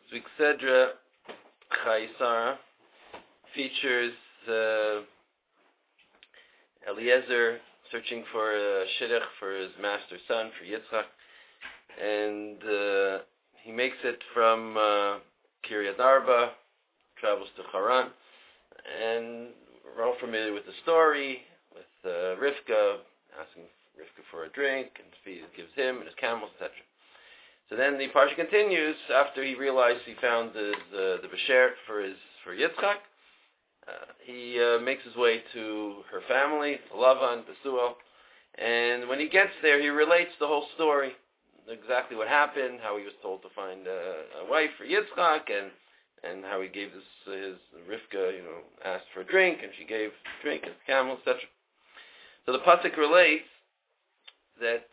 Zviksedra Chaisara features Eliezer searching for a shidduch for his master's son, for Yitzchak, and he makes it from Kiryat Arba, travels to Haran, and we're all familiar with the story, with Rivka, asking Rivka for a drink, and he gives him and his camels, etc. So then the parsha continues after he realized he found the beshert for Yitzchak. He makes his way to her family, to Lavan, Besuel, and when he gets there, he relates the whole story, exactly what happened, how he was told to find a wife for Yitzchak, and how he gave his Rivka, asked for a drink, and she gave drink and camel, etc. So the pasuk relates that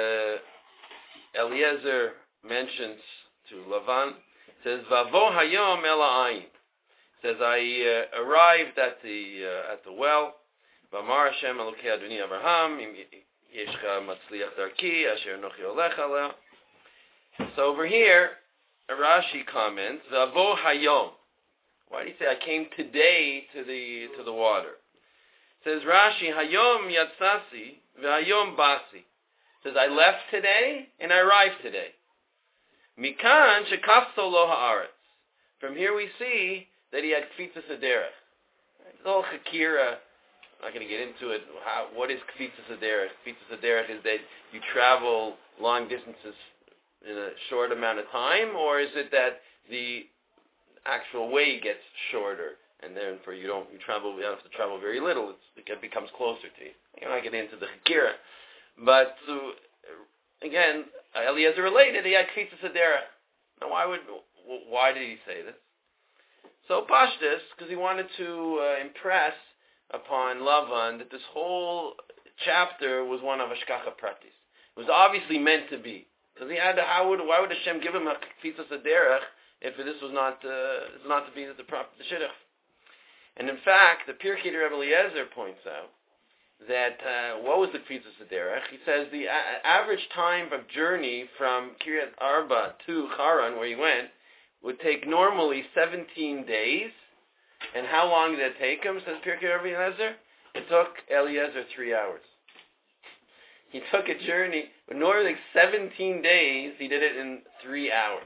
Eliezer mentions to Lavan, says, "Vavo hayom el ha'ayin." Says, I arrived at the well. V'amar Hashem Elokei Adoni Avraham, im yeshcha matzliach darki, asher nochi olech aleh. So over here, Rashi comments, "Vavo hayom." Why do you say I came today to the water? Says Rashi, "Hayom yatsasi v'hayom basi." Says I left today and I arrived today. Mikan shekafso lo haaretz. From here we see that he had kfitzas aderech. The whole chakira, I'm not going to get into it. What is kfitzas aderech? Kfitzas aderech is that you travel long distances in a short amount of time, or is it that the actual way gets shorter, and therefore you don't have to travel very little? It becomes closer to you. I'm not getting into the chakira, but again, Eliezer related he had kfitzas aderech. Now, why did he say this? So Pashtus, because he wanted to impress upon Lavan that this whole chapter was one of Hashkacha Pratis. It was obviously meant to be. Because why would Hashem give him a Kfitzas Aderech if this was not to be the Shidduch? And in fact, the Pirkei Rebbe Eliezer points out that what was the Kfitzas Aderech? He says the average time of journey from Kiryat Arba to Haran, where he went, would take normally 17 days. And how long did it take him, says Pirkei Rebbe Eliezer? It took Eliezer 3 hours. He took a journey, but normally 17 days, he did it in 3 hours.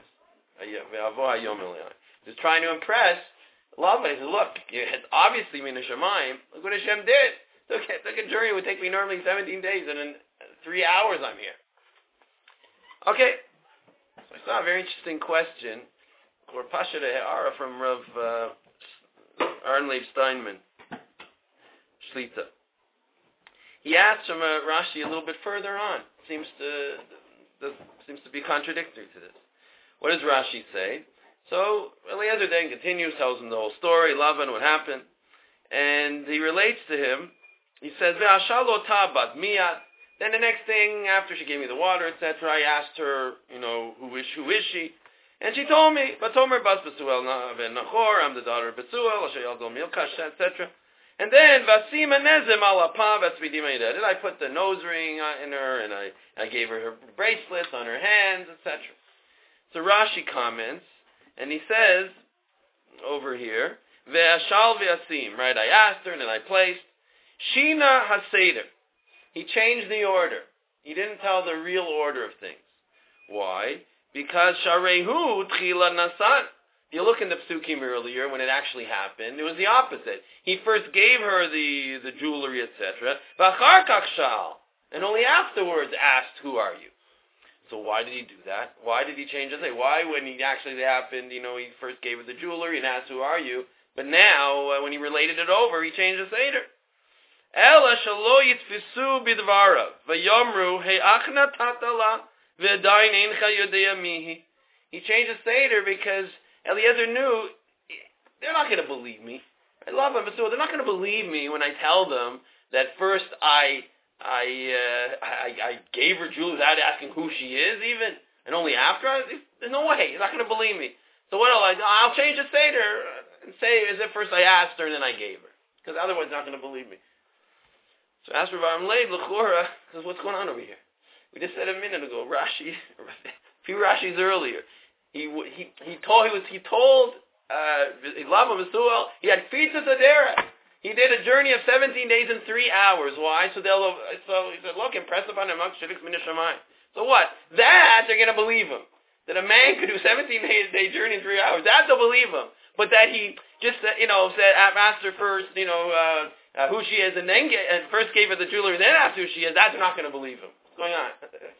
Just trying to impress Lavan. He said, look, it's obviously Min Hashemayim. Look what Hashem did. Took a journey, it would take me normally 17 days, and in 3 hours I'm here. Okay. So I saw a very interesting question. Or Pasha de Ha'ara from Rav Arnleif Steinman, Shlita. He asks from Rashi a little bit further on. Seems to be contradictory to this. What does Rashi say? So Eliezer then continues, tells him the whole story, Lavan, what happened, and he relates to him. He says, "Ve'ashalo tabat miyat." Then the next thing, after she gave me the water, etc., I asked her, who is she? And she told me, "Vatomer bas Besuel ben Nachor, I'm the daughter of Besuel, Asher Yaldol Milkash, etc." And then Vasima Nezim Alapa Vatzvidim. Then I put the nose ring in her, and I gave her bracelets on her hands, etc. So Rashi comments, and he says over here, Ve'ashal ve'asim. Right? I asked her, and then I placed Shina Haseder. He changed the order. He didn't tell the real order of things. Why? Because Sharehu Tchila Nasan. If you look in the Psukim earlier, when it actually happened, it was the opposite. He first gave her the jewelry, etc. V'achar kach shal. And only afterwards asked, "Who are you?" So why did he do that? Why did he change it? Why, when it actually happened, he first gave her the jewelry and asked, "Who are you?" But now, when he related it over, he changed the Seder. Ela shalo yitfisu bidvarav v'yomru he'achna tatala. He changed the Seder because Eliezer knew they're not going to believe me. I love them, but they're not going to believe me when I tell them that first I gave her jewelry without asking who she is, even, and only after. There's no way. He's not going to believe me. So what I'll change the Seder and say as if first I asked her and then I gave her, because otherwise they're not going to believe me. So ask Rav Amleid L'chora, because what's going on over here? We just said a minute ago, Rashi, a few Rashis earlier. He told Lama Masuel he had Fitzas Adera. He did a journey of 17 days and 3 hours. Why? So he said, look, impress upon him. So what? That they're going to believe him. That a man could do 17-day journey in 3 hours. That they'll believe him. But that he just said, asked her first, who she is, and then first gave her the jewelry, then asked who she is. That's not going to believe him. What's going on?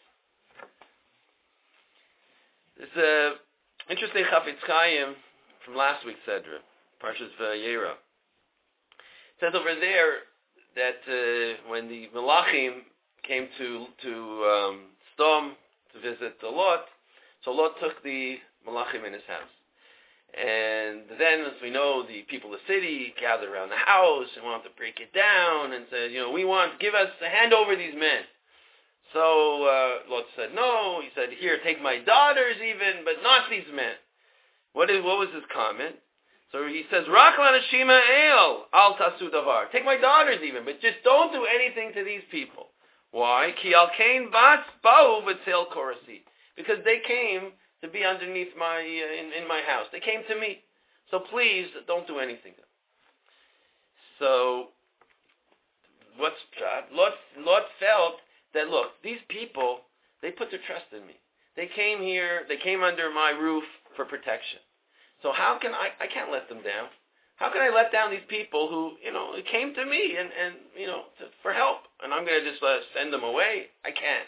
It's interesting Chafetz Chaim from last week's Sedra, Parshas Vayera. It says over there that when the Malachim came to Sdom to visit Lot, so Lot took the Malachim in his house. And then, as we know, the people of the city gathered around the house and wanted to break it down and said, hand over these men. So Lot said no. He said, here, take my daughters even, but not these men. What was his comment? So he says, Rak lanashima el al tasu davar. Take my daughters even, but just don't do anything to these people. Why? Ki al kain bats ba'u v'tzel korasi. Because they came to be underneath my in my house. They came to me. So please don't do anything. So what's Lot felt that, look, these people, they put their trust in me. They came here, they came under my roof for protection. So how can I can't let them down. How can I let down these people who, came to me and for help, and I'm going to just send them away? I can't.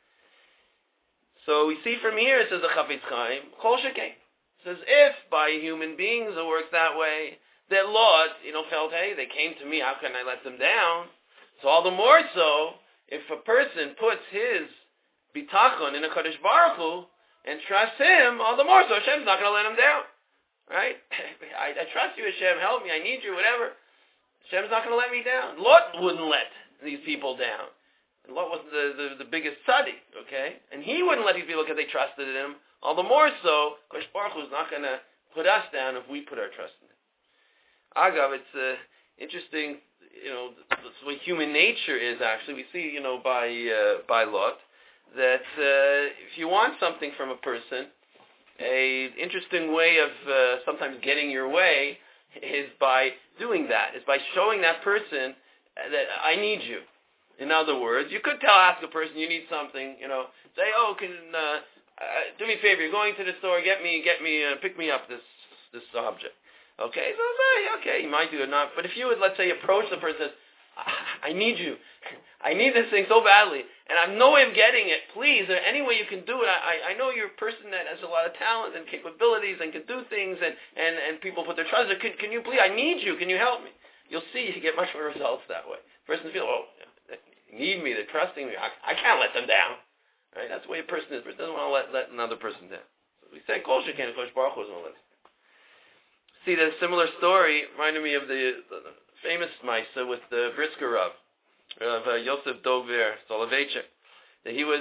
So we see from here, it says the Chafetz Chaim, Kol Shekain. It says, if by human beings it works that way, that Lot, felt, hey, they came to me, how can I let them down? So all the more so, if a person puts his bitachon in a Kadosh Baruch Hu and trusts him, all the more so Hashem's not going to let him down. Right? I trust you, Hashem, help me, I need you, whatever. Hashem's not going to let me down. Lot wouldn't let these people down. Lot was the biggest tzaddik, okay? And he wouldn't let these people because they trusted in him. All the more so, Kadosh Baruch Hu is not going to put us down if we put our trust in him. Agav, it's interesting, that's what human nature is actually. We see, by Lot, that if you want something from a person, a interesting way of sometimes getting your way is by doing that, is by showing that person that I need you. In other words, you could ask a person you need something, say, do me a favor, you're going to the store, pick me up this object. Okay, so say, okay, you might do it not, but if you would, let's say, approach the person and says, I need you. I need this thing so badly, and I have no way of getting it. Please, is there any way you can do it? I know you're a person that has a lot of talent and capabilities and can do things, and people put their trust in. Can you please? I need you. Can you help me? You'll see you get much more results that way. Person feels, they need me. They're trusting me. I can't let them down. Right? That's the way a person is. A person doesn't want to let another person down. So we say, Kol Shekain, Kosh Baruch Hu doesn't let us down. See, the similar story reminded me of the famous Maisa with the Brisker Rav Yosef Dover Soloveitchik. He was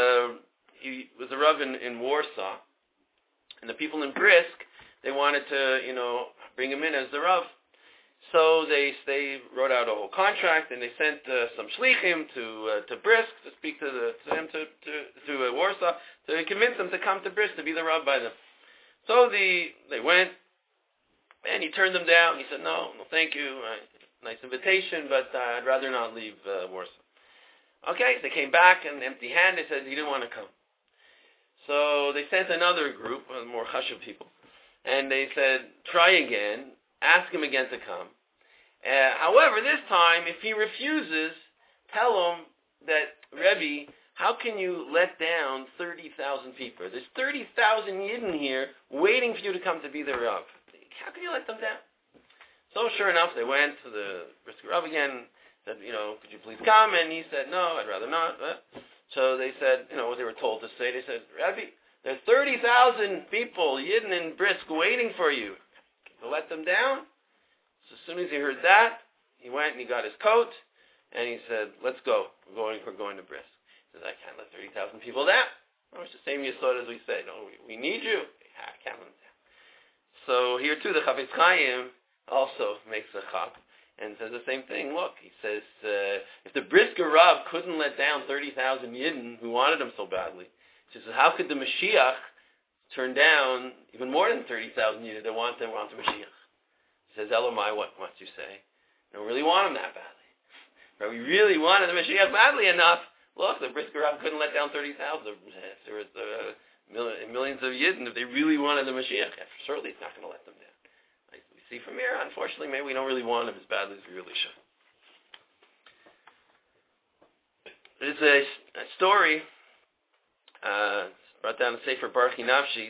a Rav in Warsaw, and the people in Brisk, they wanted to bring him in as the Rav. So they wrote out a whole contract, and they sent some shlichim to Brisk to speak to Warsaw to convince them to come to Brisk to be the Rav by them. So they went. And he turned them down. He said, no, thank you. Nice invitation, but I'd rather not leave Warsaw. Okay, they came back, and empty-handed. They said he didn't want to come. So they sent another group, more chashuv people, and they said, try again, ask him again to come. However, this time, if he refuses, tell him that, Rebbe, how can you let down 30,000 people? There's 30,000 Yidden here waiting for you to come to be their Rav. How can you let them down? So sure enough, they went to the Brisker Rav again, said, could you please come? And he said, no, I'd rather not. So they said, what they were told to say. They said, Rabbi, there's 30,000 people, Yidden and Brisk, waiting for you. To let them down? So as soon as he heard that, he went and he got his coat, and he said, let's go. We're going to Brisk. He said, I can't let 30,000 people down. It's the same yesod as we said. We need you. I can't let them down. So here too, the Chafetz Chaim also makes a chap and says the same thing. Look, he says, if the Brisker Rav couldn't let down 30,000 Yidden who wanted him so badly, he says, how could the Mashiach turned down even more than 30,000 Yidden that want the Mashiach. He says, Elamai, what you say? I don't really want him that badly. Right? We really wanted the Mashiach badly enough. Look, the Brisker Rav couldn't let down 30,000. There was millions of Yidden if they really wanted the Mashiach. Certainly it's not going to let them down. Like we see from here, unfortunately, maybe we don't really want him as badly as we really should. There's a story brought down in Sefer Baruch Nafshi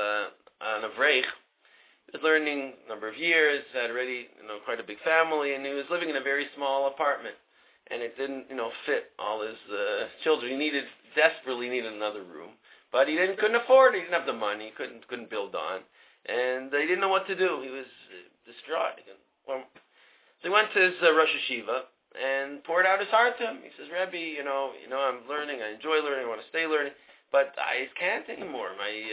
on Avreich. He was learning a number of years, had already quite a big family, and he was living in a very small apartment. And it didn't fit all his children. He desperately needed another room. But he couldn't afford it. He didn't have the money. He couldn't build on. And he didn't know what to do. He was distraught. So he went to his Rosh Hashiva and poured out his heart to him. He says, Rebbe, I'm learning. I enjoy learning. I want to stay learning. But I can't anymore.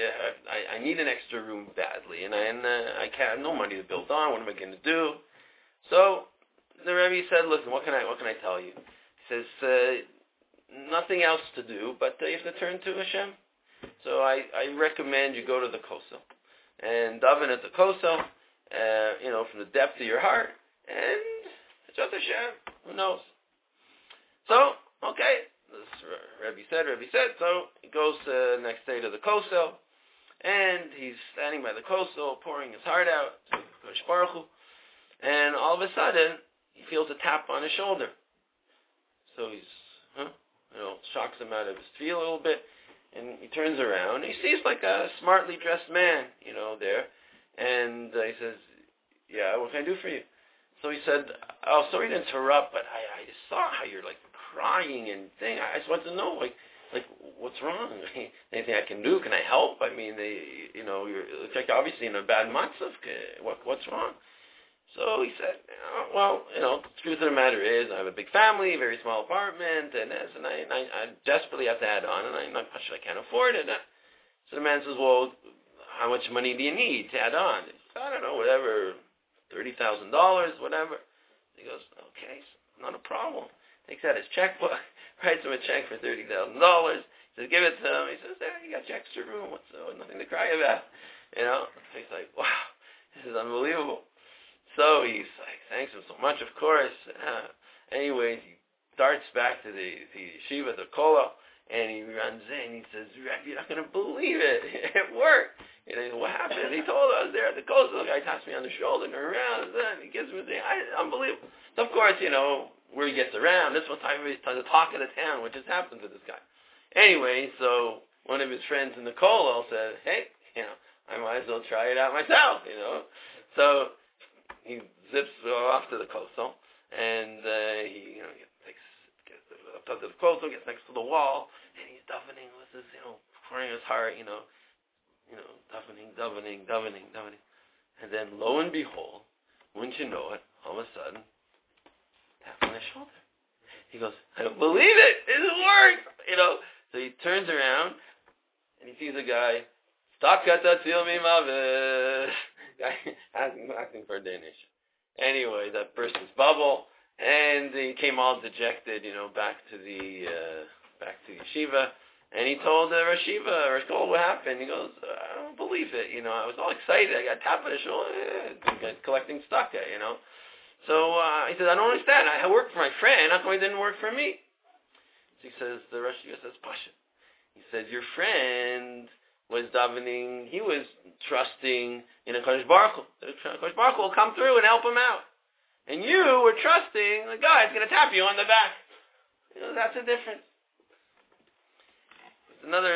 I need an extra room badly. And I can't have no money to build on. What am I going to do? So the Rebbe said, listen, what can I tell you? He says, nothing else to do, but you have to turn to Hashem. So I recommend you go to the Kosel and daven at the Kosel, from the depth of your heart, and it's just Hashem. Who knows? So, okay, this Rebbe said, so he goes next day to the Kosel, and he's standing by the Kosel, pouring his heart out to Kodesh Baruch Hu, and all of a sudden, he feels a tap on his shoulder. So he's, shocks him out of his feel a little bit, and he turns around, and he sees like a smartly dressed man, there, and he says, yeah, what can I do for you? So he said, oh, sorry to interrupt, but I just saw how you're like crying and thing. I just want to know, like what's wrong? Anything I can do? Can I help? I mean, it's like obviously in a bad matzav. What's wrong? So he said, the truth of the matter is I have a big family, a very small apartment, and I desperately have to add on, and I can't afford it. So the man says, well, how much money do you need to add on? He says, I don't know, whatever, $30,000, whatever. He goes, okay, not a problem. Takes out his checkbook, writes him a check for $30,000. He says, give it to him. He says, there, you got your extra room. Nothing to cry about. So he's like, wow, this is unbelievable. So he's like, thanks him so much, of course. Anyways, he darts back to the yeshiva, the kollel, and he runs in. He says, you're not going to believe it. It worked. What happened? He told us there at the kollel, the guy taps me on the shoulder and around, and he gives me the thing. Unbelievable. So, of course, where he gets around, this was the talk of the town, which has happened to this guy. Anyway, so one of his friends in the kollel said, hey, I might as well try it out myself, So he zips off to the Kosel, and he gets up to the Kosel, gets next to the wall, and he's davening with his, pouring his heart, davening. And then, lo and behold, wouldn't you know it, all of a sudden, tap on his shoulder. He goes, I don't believe it! It worked! So he turns around, and he sees a guy, asking for a donation. Anyway, that burst his bubble, and he came all dejected, back to the yeshiva, and he told the Rosh Yeshiva, what happened? He goes, I don't believe it, I was all excited, I got tapped on the shoulder, collecting tzedakah, So he says, I don't understand, I worked for my friend, how come he didn't work for me? So he says, the Rosh Yeshiva says, Pasha. He says, your friend was davening, he was trusting in a Kodesh Baruch Hu. The Kodesh Baruch Hu will come through and help him out. And you were trusting the guy that's going to tap you on the back. That's a difference. Another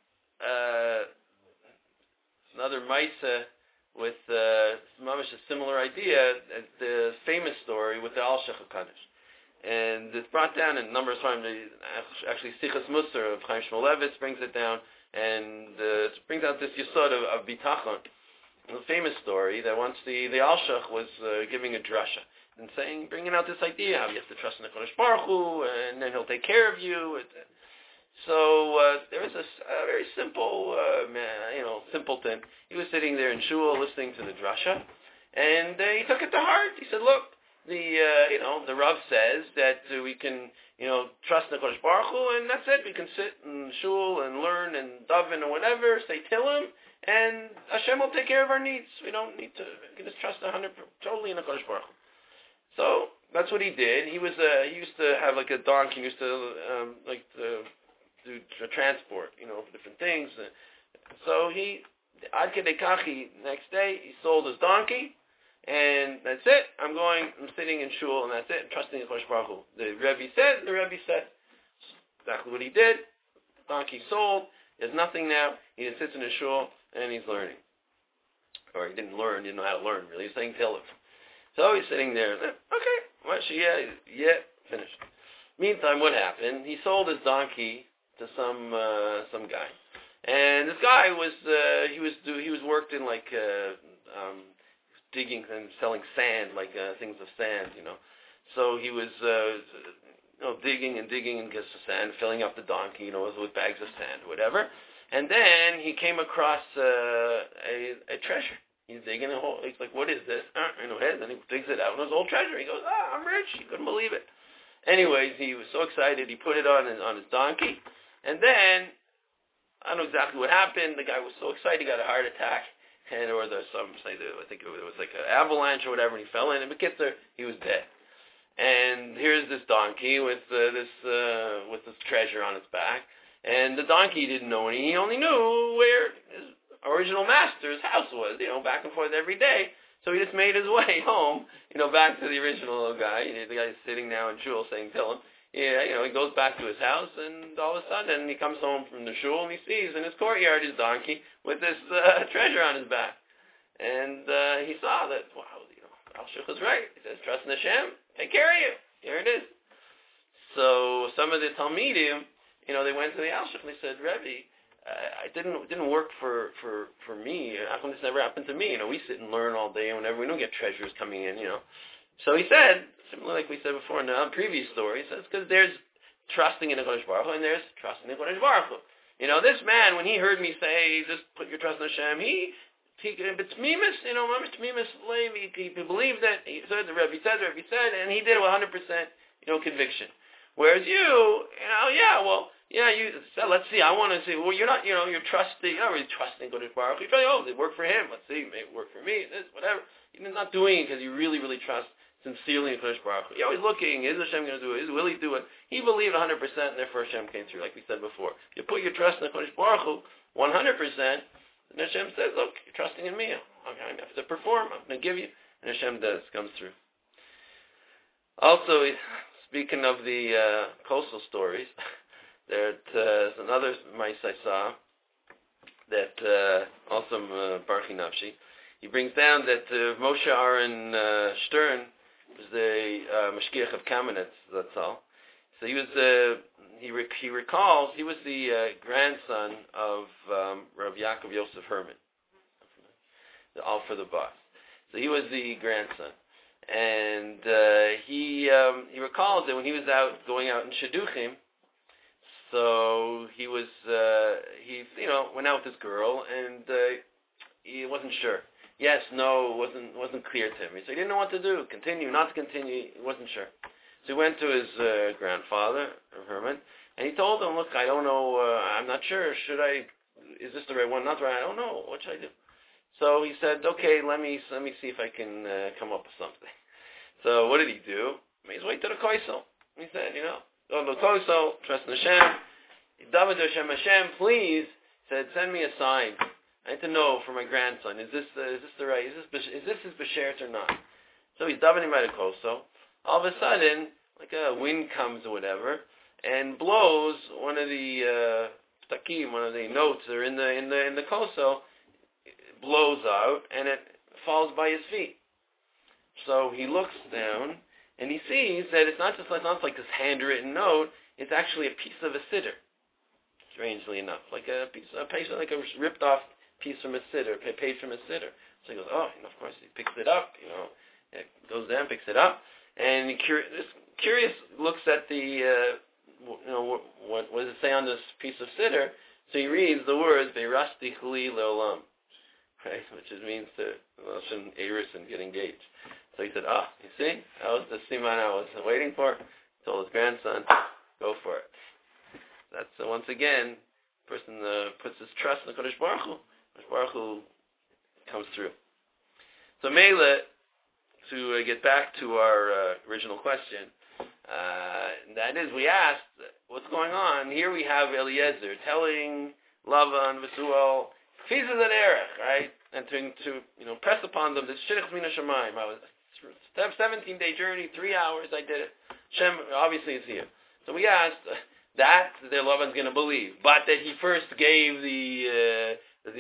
Maisa with mamish a similar idea, the famous story with the Al Shech HaKadosh. And it's brought down in a number of times. Actually, Sichas Musar of Chaim Shmulevitz brings it down, and it brings out this yesod of bitachon. A famous story that once the Alshach was giving a drasha and bringing out this idea how you have to trust in the Kodesh Baruch Hu, and then He'll take care of you. So there was a very simple, simpleton. He was sitting there in shul listening to the drasha, and he took it to heart. He said, "Look, the Rav says that we can, trust in the Kodesh Baruch Hu, and that's it. We can sit in shul and learn and daven and whatever, say Tillim, and Hashem will take care of our needs. We don't need to. We can just trust 100% totally in the Kodesh Baruch Hu. So that's what he did. He used to have like a donkey. He used to do transport, for different things. So Ad Kedei Kachi, next day he sold his donkey, and that's it. I'm sitting in shul, and that's it. I'm trusting in Kodesh Baruch Hu. The Rebbe said. Exactly what he did. Donkey sold. There's nothing now. He just sits in his shul and he's learning. Or he didn't know how to learn really. He's saying Tehillim. So he's sitting there. Okay, finished. Meantime, what happened? He sold his donkey to some guy, and this guy was worked in like digging and selling sand, like things of sand, So he was digging and gets the sand, filling up the donkey, with bags of sand or whatever. And then he came across a treasure. He's digging a hole. He's like, "What is this?" And then he digs it out, and it's old treasure. He goes, "I'm rich." He couldn't believe it. Anyways, he was so excited. He put it on his donkey, and then I don't know exactly what happened. The guy was so excited, he got a heart attack, I think it was like an avalanche or whatever, and he fell in. And he was dead. And here's this donkey with this treasure on its back, and the donkey didn't know any. He only knew where his original master's house was, back and forth every day. So he just made his way home, back to the original guy. The guy's sitting now in shul saying Tehillim. He goes back to his house, and all of a sudden he comes home from the shul, and he sees in his courtyard his donkey with this treasure on his back. And he saw that, wow, Al-Shich is right. He says, trust in Hashem, take care of you. Here it is. So some of the Talmidim, they went to the Al-Shich and they said, Rebbe, it didn't work for me. How come this never happened to me? We sit and learn all day, and whenever we don't get treasures coming in, So he said, similar like we said before in the previous story, he says, because there's trusting in the Kodesh Baruch Hu, and there's trusting in the Kodesh Baruch Hu. This man, when he heard me say, just put your trust in Hashem, he b'tmimis, he believed it. He said, the Rebbe said, and he did it with 100%, conviction. Whereas you said, let's see, I want to see, well, you're not really trusting Kodesh Baruch Hu. You're trying, it worked for him, let's see, maybe it worked for me, this, whatever. You're not doing it because you really, really trust sincerely in Kodesh Baruch Hu. You're always looking, is Hashem going to do it? Will he do it? He believed 100%, and therefore Hashem came through, like we said before. You put your trust in Kodesh Baruch Hu 100%, and Hashem says, look, you're trusting in me. I'm going to have to perform. I'm going to give you. And Hashem does, comes through. Also, speaking of the coastal stories, there's another mice I saw that also Baruch Nafshi. He brings down that Moshe Aaron Stern was the Mashgiach of Kamenetz, that's all. So he was he recalls he was the grandson of Rav Yaakov Yosef Herman, the All for the Boss. So he was the grandson, and he recalls that when he was going out in Shidduchim, so he was went out with this girl, and he wasn't sure. Yes, no, wasn't clear to him. So he didn't know what to do. Continue, not to continue. He wasn't sure. So he went to his grandfather, Herman, and he told him, look, I don't know, I'm not sure, is this the right one, not the right, I don't know, what should I do? So he said, okay, let me see if I can come up with something. So what did he do? He made his way to the Koisel. He said, go to the Koisel, trust in Hashem, David Hashem, please, he said, send me a sign. I need to know for my grandson, is this the right, is this his beshert or not? So he's davening by the Koisel. All of a sudden, like a wind comes or whatever, and blows one of the ptakim, one of the notes that are in the Koisel, blows out, and it falls by his feet. So he looks down, and he sees that it's not like this handwritten note, it's actually a piece of a siddur. Strangely enough, like a ripped off piece from a siddur, a page from a siddur. So he goes, of course, he picks it up, it goes down, picks it up, and curious looks at the, what does it say on this piece of siddur? So he reads the words, Beirasti Chuli Leolam, right, which means to Lashon Eris and get engaged. So he said, you see, that was the siman I was waiting for. He told his grandson, go for it. That's once again, person puts his trust in the Kodesh Baruch Hu. Baruch Hu comes through. So Mela, to get back to our original question, that is, we asked, what's going on? Here we have Eliezer telling Lavan, Besuel, Chizas and Erech, right? And to press upon them, this Shidduch Mina Shemayim. I was 17-day journey, 3 hours, I did it. Shem obviously is here. So we asked that Lavan's going to believe, but that he first gave the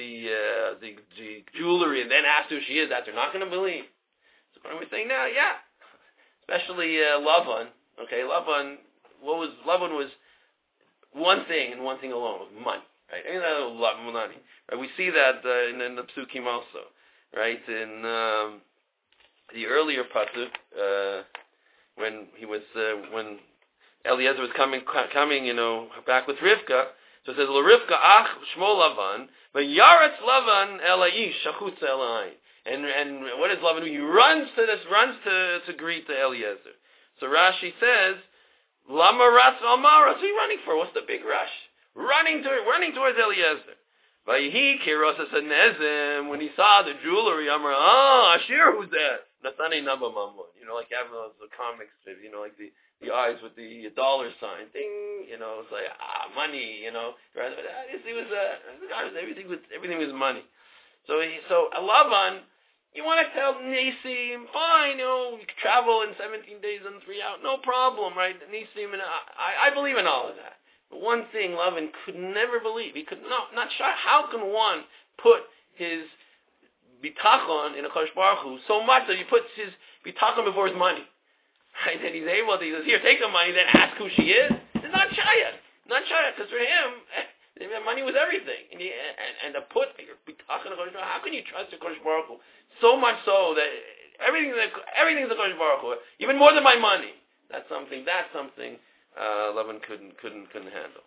jewelry and then asked who she is, that they're not going to believe. So what are we saying now? Yeah. Especially Lavan. Okay, Lavan was one thing and one thing alone, money. Right? Money. Right? We see that in the Psukim also. Right? In the earlier pasuk, when Eliezer was coming, back with Rivka. So it says, "L'Rivka ach shmo Lavan, v'yaretz Lavan el ha'ish shachutz el ha'ayin." And what does Lavan do? He runs to greet the Eliezer. So Rashi says, "Lama ratz almara." What's he running for? What's the big rush? Running towards Eliezer. Vayhi kirosas hanezim. When he saw the jewelry, Amar, Ashir, who's that? Nathani Naba Mamon. Like you have the comics, like the eyes with the dollar sign. Ding. It's like money. He was everything was money. So Lavan, you want to tell Nisim, fine, you can travel in 17 days and 3 out, no problem, right? Nisim, and I believe in all of that. But one thing Lavan could never believe, he could not sure, how can one put his bitachon in a Kodesh Baruch Hu so much that he puts his bitachon before his money? Right? That he says, here, take the money, then ask who she is. It's not shayat. Because for him, money was everything. And to put your bitachon in a Kodesh Baruch Hu, how can you trust your Kodesh Baruch Hu so much so that everything's a Kodesh Baruch Hu, even more than my money? That's something Lavan couldn't handle.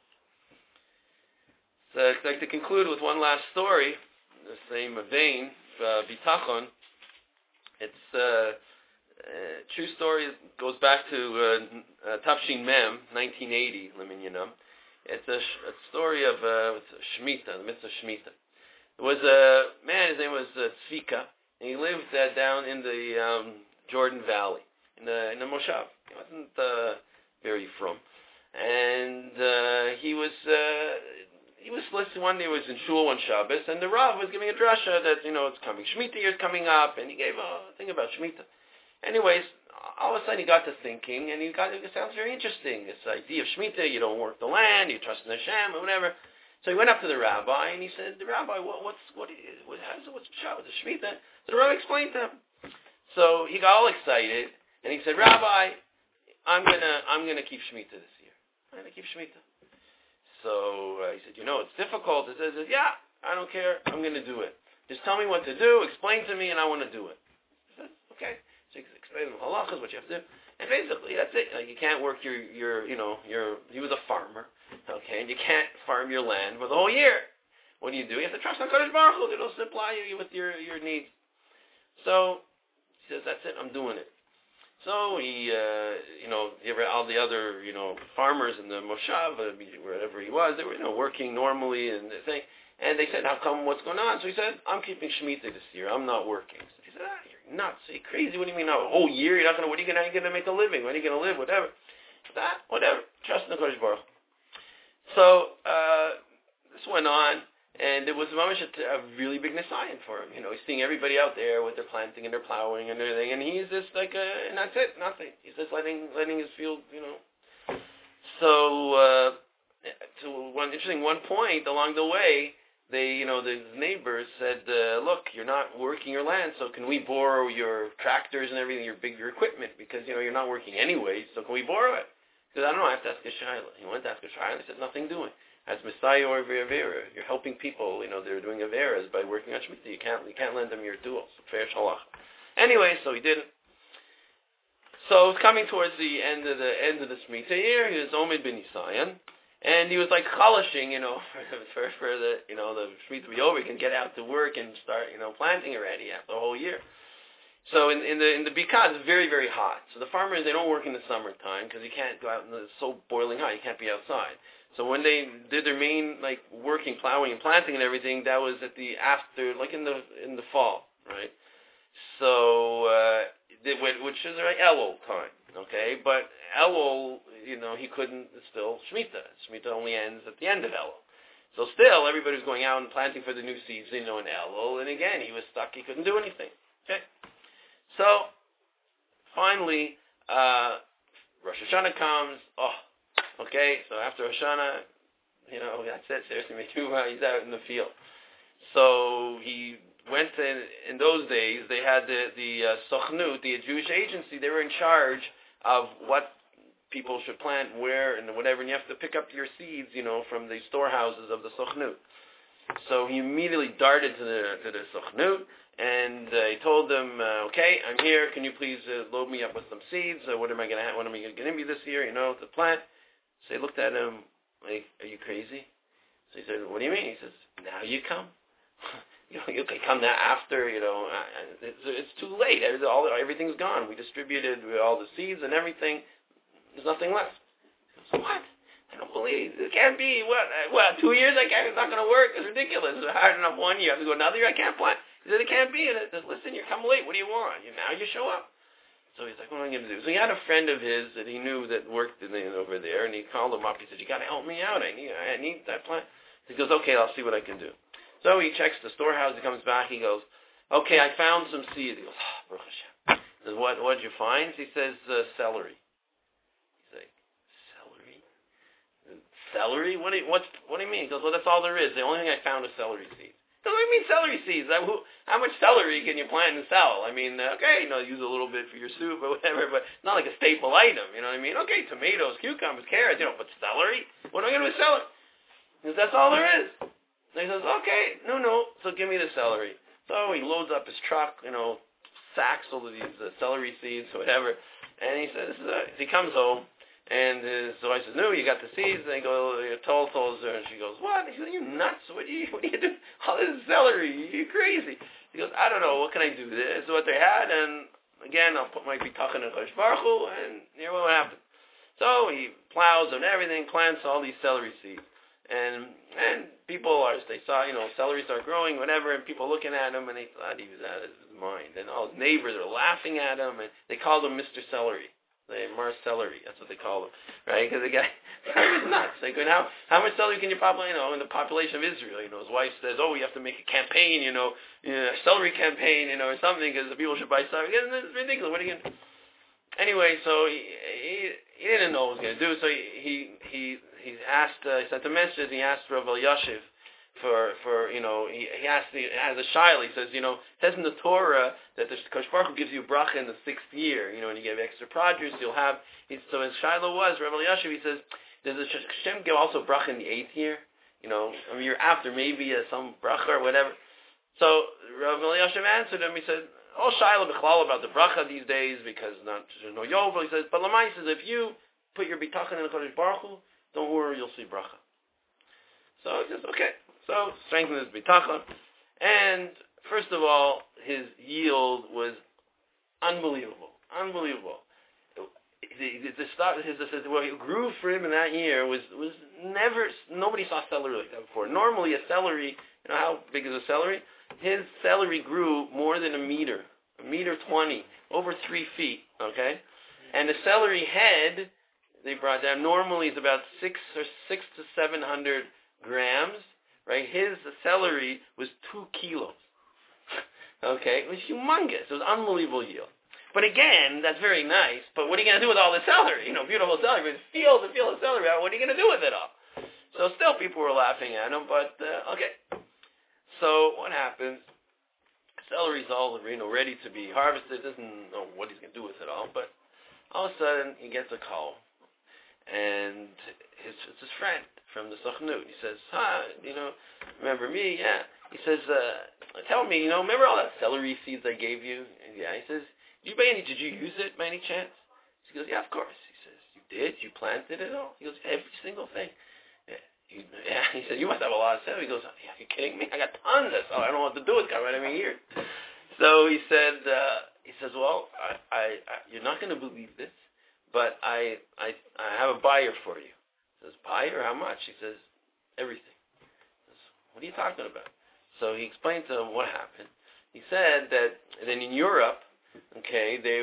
So I'd like to conclude with one last story, in the same vein, bitachon. It's a true story. It goes back to Tafshin Mem, 1980, It's a story of Shemitah, the mitzvah Shemitah. There was a man, his name was Tzvika, and he lived down in the Jordan Valley, in the Moshav. He wasn't very from. And he was listening. One day he was in shul on Shabbos, and the Rav was giving a drasha that it's coming. Shemitah year's coming up, and he gave a thing about Shemitah. Anyways, all of a sudden he got to thinking, and it sounds very interesting. This idea of Shemitah, you don't work the land, you trust in Hashem, or whatever. So he went up to the rabbi, and he said, "The rabbi, what's Shabbos, the Shemitah?" So the rabbi explained to him. So he got all excited, and he said, "Rabbi, I'm gonna keep Shemitah this year. I'm gonna keep Shemitah." So he said, "It's difficult." He says, "Yeah, I don't care. I'm gonna do it. Just tell me what to do. Explain to me, and I want to do it." He said, "Okay." So he explained the halachas, what you have to do, and basically that's it. Like you can't work he was a farmer, okay, and you can't farm your land for the whole year. What do? You have to trust on Kadosh Baruch Hu. It'll supply you with your needs. So he says, "That's it. I'm doing it." So he, all the other, farmers in the Moshav, wherever he was, they were, working normally and the thing. And they said, "How come? What's going on?" So he said, "I'm keeping Shemitah this year. I'm not working." So he said, "You're nuts. Are you crazy? What do you mean? A whole year? You're not going to? How are you going to make a living? When are you going to live? Whatever." Whatever. Trust in the Kodesh Baruch. So this went on. And it was a really big nisayon for him. He's seeing everybody out there with their planting and their plowing and everything, and he's just like, and that's it, nothing. He's just letting his field, So, to one point along the way, the neighbors said, "Look, you're not working your land, so can we borrow your tractors and everything, your equipment, because you're not working anyway, so can we borrow it?" He said, "I don't know, I have to ask a shayla." He went to ask a shayla, he said, "Nothing doing. As Messiah or Avera, you're helping people. They're doing Averas by working on Shemitah. You can't lend them your tools. Fair shalach." Anyway, so he didn't. So it was coming towards the end of the Shemitah year. He was Omid ben Yisayan, and he was like chalashing, for the the Shemitah to be over. He can get out to work and start planting already after the whole year. So in the Bikah, it's very, very hot. So the farmers, they don't work in the summertime because you can't go out, it's so boiling hot, you can't be outside. So when they did their main working, plowing and planting and everything, that was at the after, in the fall, right? So which is Elul time, okay? But Elul, he couldn't still Shemitah. Shemitah only ends at the end of Elul. So still, everybody was going out and planting for the new season, in Elul, and again, he was stuck. He couldn't do anything. Okay. So finally, Rosh Hashanah comes. Oh, okay. So after Rosh Hashanah, that's it. Seriously, he's out in the field. So he went in those days. They had the Sochnut, the Jewish agency. They were in charge of what people should plant where and whatever, and you have to pick up your seeds, from the storehouses of the Sochnut. So he immediately darted to the Sochnut, and he told them, okay, I'm here, can you please load me up with some seeds, what am I going to give me this year, to plant? So they looked at him, like, are you crazy? So he said, what do you mean? He says, now you come. You can come now after, it's too late, everything's gone. We distributed all the seeds and everything. There's nothing left. He goes, what? I don't believe it. Can't be. What? 2 years? It's not going to work. It's ridiculous. It's hard enough 1 year. I have to go another year. I can't plant. He said, it can't be. And I said, listen, you're coming late. What do you want? Now you show up. So he's like, what am I going to do? So he had a friend of his that he knew that worked over there, and he called him up. He said, you got to help me out. I need that plant. He goes, okay, I'll see what I can do. So he checks the storehouse. He comes back. He goes, okay, I found some seeds. He goes, Baruch Hashem. He says, what did you find? He says, celery. Celery? What do you mean? He goes, well, that's all there is. The only thing I found was celery seeds. What do you mean celery seeds? How much celery can you plant and sell? Okay, use a little bit for your soup or whatever, but not like a staple item. You know what I mean? Okay, tomatoes, cucumbers, carrots, but celery? What am I going to do with celery? He goes, that's all there is. And he says, okay, no, so give me the celery. So he loads up his truck, sacks full of these celery seeds or whatever, and he says, he comes home. And so I said, no, you got the seeds. And he goes, told her, and she goes, what? He said, are you nuts? What do you do? All this celery, you crazy. He goes, I don't know, what can I do? This is what they had, and again, I'll put my bitachon in Kodesh Baruch Hu, and here's what happened. So he plows and everything, plants all these celery seeds. And people they saw, celery start growing, whatever, and people looking at him, and they thought he was out of his mind. And all his neighbors are laughing at him, and they called him Mr. Celery. Mars celery, that's what they call him, right? Because the guy was nuts. How much celery can you probably, in the population of Israel? His wife says, we have to make a campaign, a celery campaign, or something, because the people should buy celery. It's ridiculous. What are you going to do? Anyway, so he didn't know what he was going to do, so he asked, he sent a message, he asked Rav Elyashiv he asked, as a shaila, he says, it says in the Torah that the Kodesh Baruch Hu gives you bracha in the 6th year, and you give extra produce, you'll have, so his shaila was, Rav Elyashiv, he says, does the Hashem give also bracha in the 8th year? Year after, maybe some bracha or whatever. So Rav Elyashiv answered him, he said, shaila b'chlal about the bracha these days, because there's no yovel, he says, but Lamai says, if you put your bitachon in the Kodesh Baruch Hu, don't worry, you'll see bracha. So he says, okay. So, strengthen his bitachon. And, first of all, his yield was unbelievable. What grew for him in that year was never, nobody saw celery like that before. Normally, a celery, how big is a celery? His celery grew more than a meter 20, over 3 feet, okay? And the celery head, they brought down, normally is about 6 to 700 grams. Right, his celery was 2 kilos. Okay, it was humongous. It was unbelievable yield. But again, that's very nice. But what are you going to do with all the celery? Beautiful celery, but fields and fields of celery. What are you going to do with it all? So still, people were laughing at him. But okay. So what happens? Celery's all ready to be harvested. Doesn't know what he's going to do with it all. But all of a sudden, he gets a call, and it's his friend from the Sochnut. He says, remember me? Yeah. He says, tell me, remember all that celery seeds I gave you? And yeah. He says, did you use it by any chance? He goes, yeah, of course. He says, you did? You planted it all? He goes, every single thing. Yeah. He said, you must have a lot of celery. He goes, are you kidding me? I got tons of celery. I don't know what to do with it. Come right over here. So he says, well, I you're not going to believe this, but I have a buyer for you. He says, buy or how much? He says, everything. He says, what are you talking about? So he explained to him what happened. He said that then in Europe, okay, that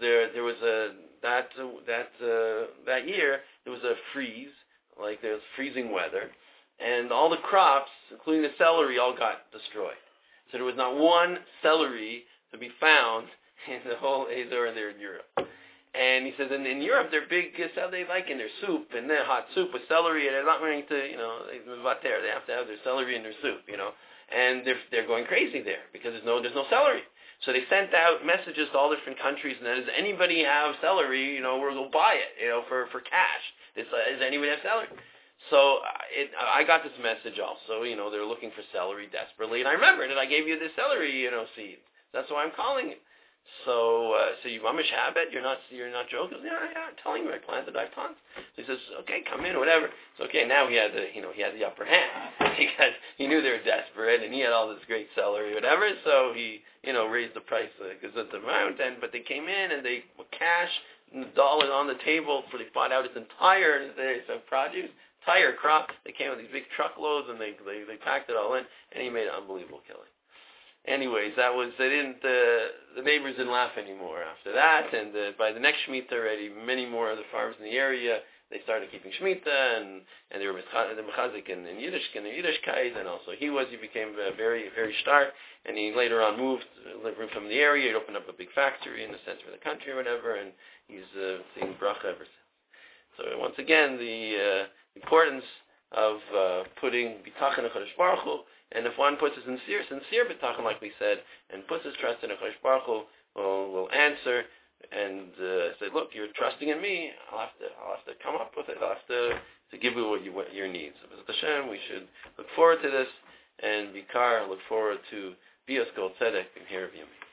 year there was a freeze, like there was freezing weather, and all the crops, including the celery, all got destroyed. So there was not one celery to be found in the whole Azor there in Europe. And he says, in Europe, they're big, they like in their soup, and their hot soup with celery, and they're not willing to, they have to have their celery in their soup, and they're going crazy there because there's no celery. So they sent out messages to all different countries, and does anybody have celery? We'll buy it, for cash. Does anybody have celery? So I got this message also. They're looking for celery desperately, and I remembered that I gave you this celery, seed. That's why I'm calling it. So you mamish have it? You're not joking? Yeah, I'm telling you, I planted 5 tons. So he says, okay, come in, whatever. So okay, now he had the upper hand because he knew they were desperate and he had all this great celery, whatever. So he raised the price because of the amount. But they came in and they cash and the dollar on the table, so they bought out his entire produce, entire crop. They came with these big truckloads and they packed it all in, and he made an unbelievable killing. Anyways, the neighbors didn't laugh anymore after that, and by the next Shemitah already, many more of the farmers in the area, they started keeping Shemitah, and they were mechazik in Yiddishkeit, and also he became very, very stark, and he later on moved from the area. He opened up a big factory in the center of the country or whatever, and he's seeing bracha ever since. So once again, the importance of putting bitachon in Chodesh Baruch Hu. And if one puts a sincere bitachon, like we said, and puts his trust in a Chodesh Baruch Hu, will answer and say, look, you're trusting in me. I'll have to come up with it. I'll have to give you what your needs. So, B'ezras Hashem, we should look forward to this, and Bikar look forward to Bias Gold Tzedek and Here of Yom.